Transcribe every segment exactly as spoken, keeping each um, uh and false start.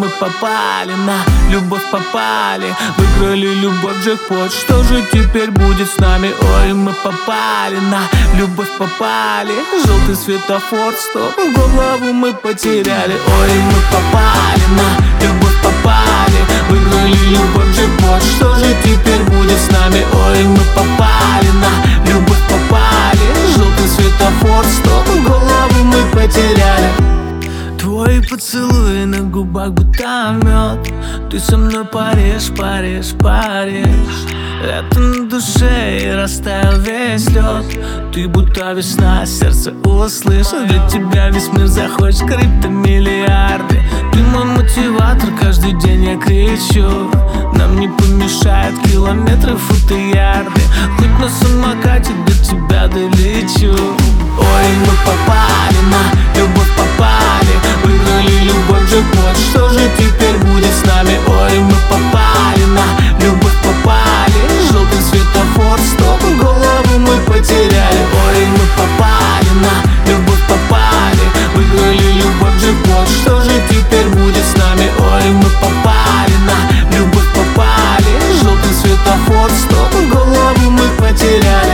мы попали на любовь, попали. Выиграли любовь, джекпот, что же теперь будет с нами? Ой, мы попали на любовь, попали. Желтый светофор, стоп, голову мы потеряли. Ой, мы попали на любовь, попали. Выиграли любовь, джекпот, что же теперь будет с нами? Ой, мы попали на любовь, попали. Желтый светофор, стоп, голову мы потеряли. Твои поцелуи на губах будто мед. Ты со мной паришь, паришь, паришь. Лето на душе и растаял весь лед. Ты будто весна, сердце услышал. Для тебя весь мир захочет криптомиллиарды. Ты мой мотиватор, каждый день я кричу. Нам не помешают километры, футы, ярды. Хоть на самокате до тебя долечу. Ой, мы попали на любовь, попали. Выиграли любовь, джекпот, что же теперь будет с нами? Ой, мы попали на любовь, попали. Желтый светофор, стоп, голову мы потеряли. Ой, мы попали на любовь, попали. Выиграли любовь, джекпот, что же теперь будет с нами? Ой, мы попали на любовь, попали. Желтый светофор, стоп, голову мы потеряли.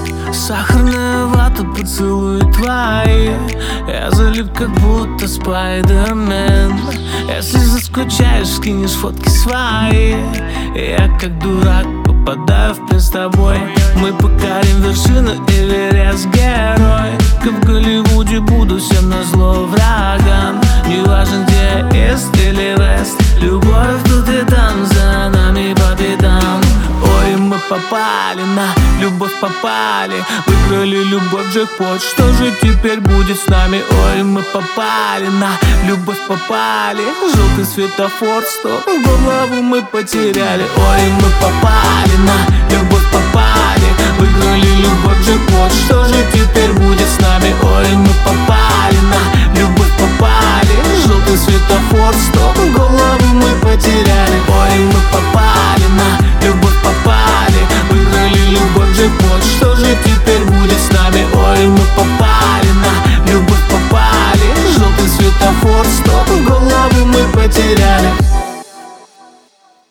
Сахарная вата, поцелуи твои. Я залип, как будто спайдермен. Если заскучаешь, скинешь фотки свои. Я как дурак попадаю в плен с тобой. Мы покорим вершину, Эверест, герой. Как в Голливуде, буду всем назло врагам. Не важно, где эст или вест. Любовь тут и там, за нами по пятам. Ой, мы попали на любовь, попали. Выиграли любовь, джекпот, что же теперь будет с нами? Ой, мы попали на любовь, попали. Желтый светофор, стоп, голову мы потеряли. Ой, мы попали на любовь, попали. Выиграли любовь, джекпот, что же теперь будет с нами? Ой, мы попали на любовь, попали. Желтый светофор, стоп, голову мы потеряли. Ой, мы попали на любовь, попали. Выиграли любовь, джекпот, что же теперь будет с нами? Ой, мы попали